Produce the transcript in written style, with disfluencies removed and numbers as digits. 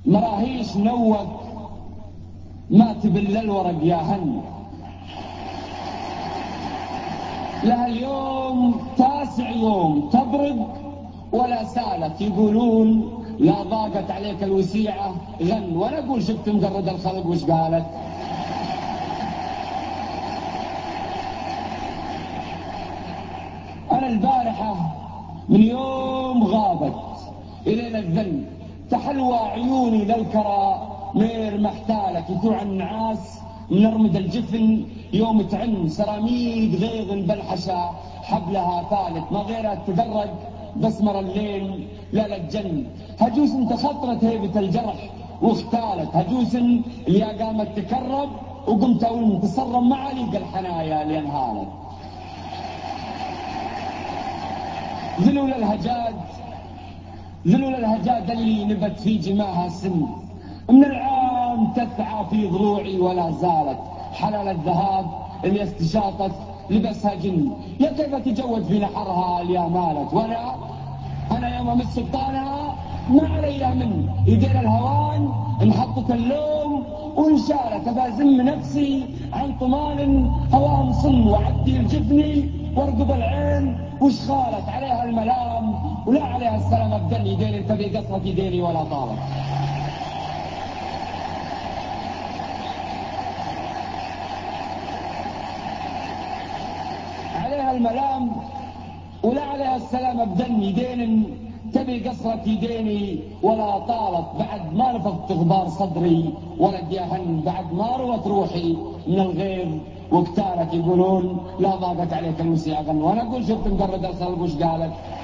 مراهيش نوك ما تبل الورق يا هن. لها اليوم 9 يوم تبرد ولا سالت، يقولون لا ضاقت عليك الوسيعة غن. وانا اقول شفت مجرد الخلق وش قالت. انا البارحة من يوم غابت الينا الذن تحلوى عيوني للكرى مير محتالك يتوع النعاس منرمد الجفن يوم تعن سراميد غيظ بالحشا حبلها ثالث ما غيرها تدرج بسمر الليل لا للجن. هجوس انت خطرت هيبة الجرح واختالت، هجوس اللي قامت تكرب وقمت اقول تصرم مع ليق الحنايا اللي انهالت. ذلول الهجاد اللي نبت في جماها سن من العام تسعى في ضلوعي ولا زالت. حلال الذهاب اللي استشاطت لبسها جن، يا كيف تجود في نحرها اللي مالت. وانا يوم امس سلطانها ما علي من يدين الهوان انحطت اللوم وانشالت. ابازم نفسي عن طمان هوام صن وعدي الجفني وارقب العين وش خالت عليها الملام ولا عليها السلام. ابدني يدين انت بقصرة يديني ولا طالت. عليها الملام ولا عليها السلام. ابدني يدين تبي قصرة يديني ولا طالت. بعد ما نفضت غبار صدري ولا دياهن، بعد ما روت روحي من الغيظ واقتالت. يقولون لا ضاقت عليك الوسيعة غن. وانا اقول شفت مجرد الخلق وش قالت.